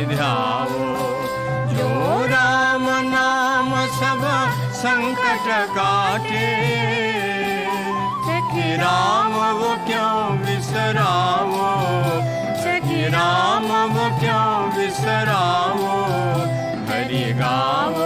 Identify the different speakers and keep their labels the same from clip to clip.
Speaker 1: ध्याओ। जो राम नाम सब संकट काटे, सखी राम वो क्यों बिसराओ, सखी राम वो क्यों बिसराओ। हरि गाओ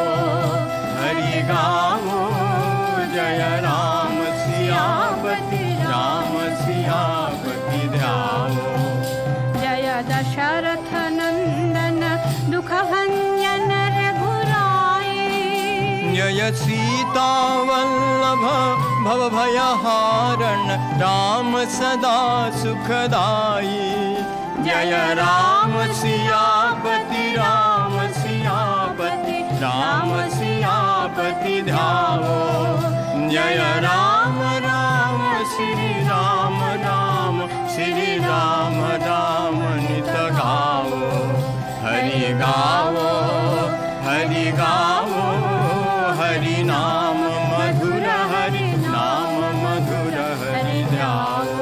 Speaker 1: जय राम सियापति, राम सियापति ध्याओ।
Speaker 2: जय दशरथ नंदन दुख भंजन रघुराई,
Speaker 1: जय सीता वल्लभ भव भयहारण राम सदा सुखदाई। जय राम सियापति, राम सियापति, राम सियापति ध्याओ। जय राम राम श्री राम, राम श्री राम, राम नित गाओ। हरि गाओ हरि गाओ, हरि नाम मधुर, हरि नाम मधुर, हरि ध्याओ।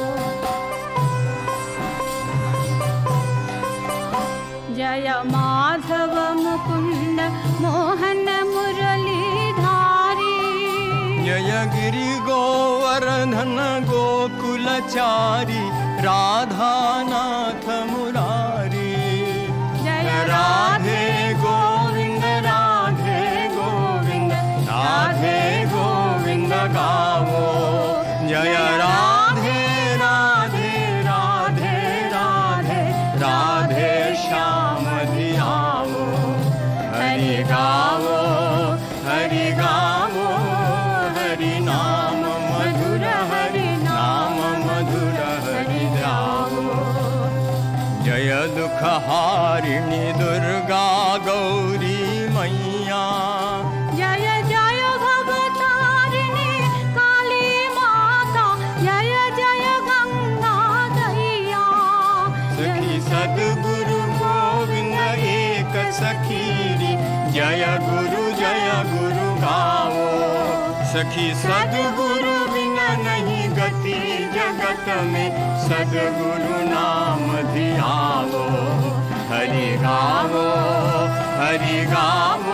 Speaker 2: जय माधव मुकुंद मोहन मुरलीधारी,
Speaker 1: जय गिरि गोवर्धन गोकुलचारी राधानाथ मुरारी।
Speaker 2: जय
Speaker 1: राधे गोविंद, राधे गोविंद, राधे गोविंद गाओ। जय राधे राधे राधे राधे, राधे श्याम धियाओ। हरि गाओ हरि गाओ, हरि नाम मधुर, हरि नाम मधुर, हरि ध्याओ। जय दुख हारिणी दुर्गा गौरी मैया,
Speaker 2: जय जय भवतारिणी काली माता, जय जय गंगा दैया।
Speaker 1: सखी सद्गुरु गोविंद एक सखीरी, जय गुरु गाओ। सखी सद्गुरु बिना नहीं गति जगत में, सद्गुरु नाम धियाओ। हरि गाओ